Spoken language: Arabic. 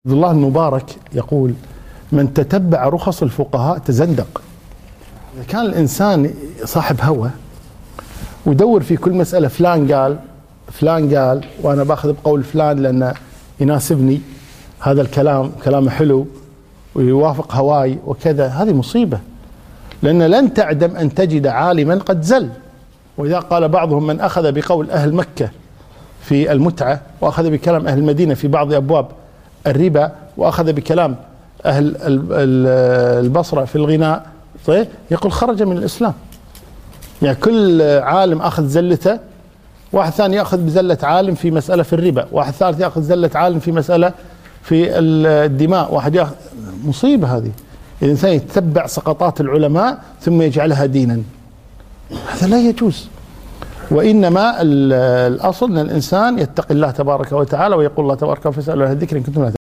عبد الله المبارك يقول: من تتبع رخص الفقهاء تزندق. إذا كان الإنسان صاحب هوى ويدور في كل مسألة فلان قال وأنا باخذ بقول فلان لأنه يناسبني، هذا الكلام كلامه حلو ويوافق هواي وكذا، هذه مصيبة، لأن لن تعدم أن تجد عالما قد زل. وإذا قال بعضهم: من أخذ بقول أهل مكة في المتعة وأخذ بكلام أهل المدينة في بعض أبواب الربا وأخذ بكلام أهل البصرة في الغناء، طيب يقول خرج من الإسلام. يعني كل عالم أخذ زلته، واحد ثاني يأخذ بزلة عالم في مسألة في الربا، واحد ثالث يأخذ زلة عالم في مسألة في الدماء، واحد يأخذ. مصيبة هذه. الإنسان يتبع سقطات العلماء ثم يجعلها دينا، هذا لا يجوز. وإنما الأصل أن الإنسان يتقي الله تبارك وتعالى، ويقول الله تبارك وتعالى: فاسألوا أهل الذكر إن كنتم لا تعلمون.